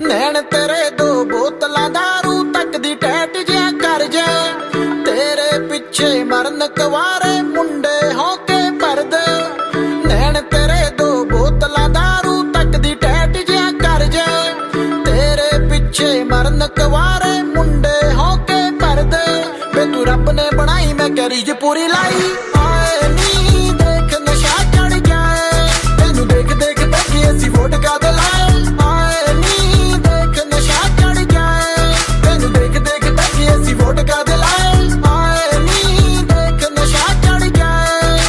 नैन तेरे दो बोतलां दारू तक दी टैट जिहा कर जा तेरे पिछे मरन कवारे मुंडे होके भरदे नैन तेरे दो बोतलां दारू तक दी टैट जिहा कर जा तेरे पिछे मरन कवारे मुंडे होके भरदे वे तू रब ने बनाई मैं क्या रीझ पूरी लाई आए नी देख नशा चढ़ जाए तेनू देख देख बैठी ऐसी वोट का दिलाए आए नी देख नशा चढ़ जाए तेनू देख देख बैठी ऐसी वोट का दिलाए आए नी देख नशा चढ़ जाए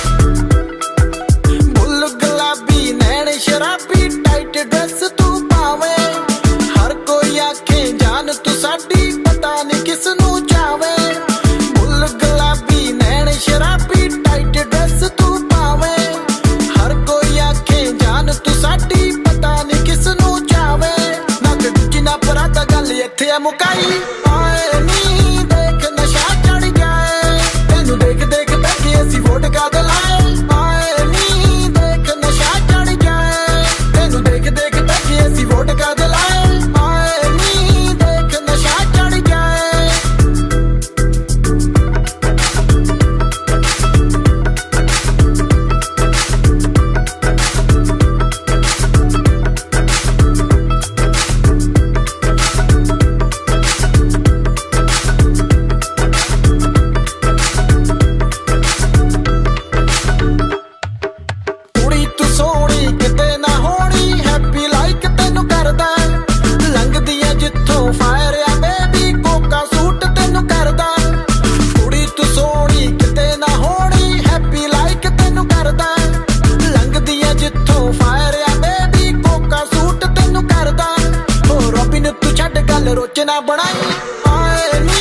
बुल गुलाबी नैन शराबी टाइट ड्रेस तू पावे हर कोई आखे जान तू साडी पता नहीं किस नू चावे बुल गुलाबी नैन शराबी टाइट ड्रेस तू पावे हर कोई आखे जान तू साडी पता नहीं किस नू चावे ना ते दूजी ना पराता गल इत्थे आ मुकाई आए नी देख नशा चढ़ जाए तेनू देख देख बैठी ऐसी वोट का दिलाए आए नी देख नशा चढ़ जाए तेनू देख देख बैठी ऐसी वोट का दिलाए आए नी देख नशा चढ़ जाए ਕੁੜੀ ਤੂੰ ਸੋਹਣੀ ਕਿਤੇ ਨਾ ਹੋਣੀ ਹੈਪੀ ਲਾਈਕ ਤੈਨੂੰ ਕਰਦਾ ਲੰਘਦੀਆਂ ਜਿੱਥੋਂ ਫਾਇਰ ਆ ਬੇਬੀ ਕੋਕਾ ਸੂਟ ਤੈਨੂੰ ਕਰਦਾ ਕੁੜੀ ਤੂੰ ਸੋਹਣੀ ਕਿਤੇ ਨਾ ਹੋਣੀ ਹੈਪੀ ਲਾਈਕ ਤੈਨੂੰ ਕਰਦਾ ਲੰਘਦੀਆਂ ਜਿੱਥੋਂ ਫਾਇਰ ਆ ਬੇਬੀ ਕੋਕਾ ਸੂਟ ਤੈਨੂੰ ਕਰਦਾ ਹੋ ਰੋਬਿਨ ਤੂੰ ਛੱਡ ਗੱਲ ਰੋਚ ਨਾ ਬਣਾਈ ਆਏ ਨੀ